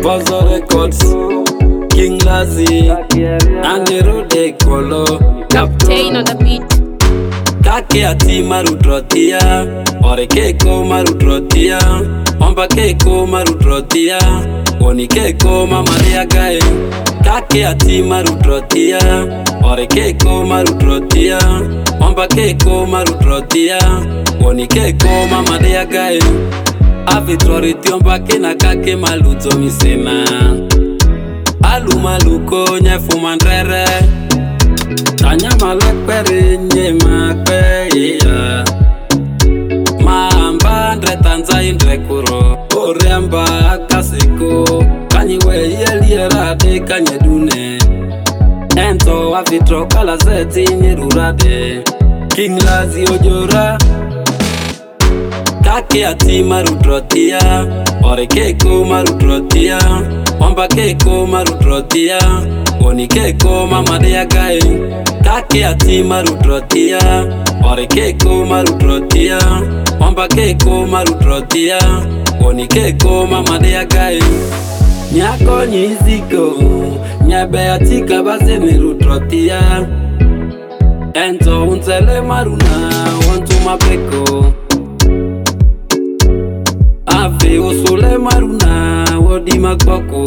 Bozo Records, King Lazy, Anirude Kolo, Captain on the beat. Kake ati marudrotia, ore keko marudrotia, omba keko marudrotia, oni keko mamaria gae. Kake ati marudrotia, ore keko marudrotia, omba keko marudrotia, oni keko mamaria gae. Avitroriti omba kena kake maluzo misena, alu maluko nyefu mandrere. Tanya malakpere nye makpeya Maamba ndre tanza indre kuro Oreamba kasiko Kanyiwe yelierade kanye dune Ento avitro kala zeti nirurade King Lazy ojora Kake ati marudrotia Ore keko marudrotia Omba keko marudrotia Oni keko mamadea gae Kake ati marudrotia Ore keko marudrotia Omba keko marudrotia Oni keko mamadea gae Nyako nyiziko Nyabe atika base nirudrotia Ento unzele maruna Wantu mapeko Ave usule maruna Wodi magboko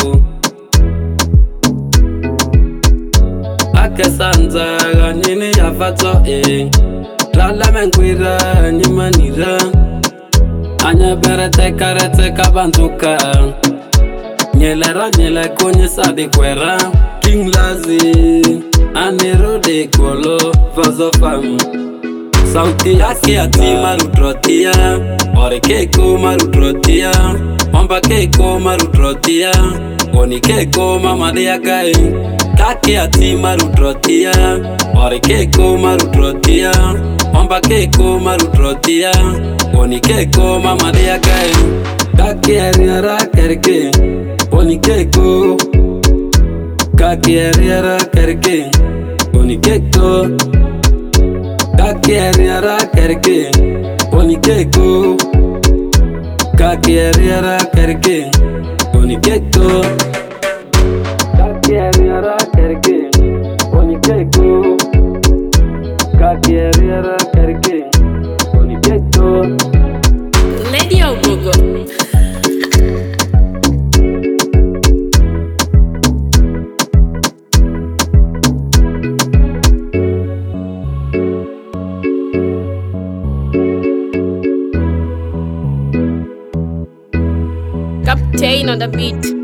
Akesanza nini yafato Trala menkwira nimanira Anya berete karete kabantuka Nyelera nyele konye sadi kwera King Lazy Anirude Kolo Vazo fam Sauti yake ati marudrotia Ore keko marudrotia Omba keko marudrotia Oni keko mamadea gae Kake ati marudrotia Ore keko marudrotia Omba keko marudrotia Oni keko mamadea gae Kake eriara kerke Oni keko Kake eriara kerke Oni keko Kake eriara kerke Oni keko Kake eriara kerke Oni keko Kake eriara kerke Oni keko Kake eriara kerke Oni keko Lady Ogogo. Captain on the beat.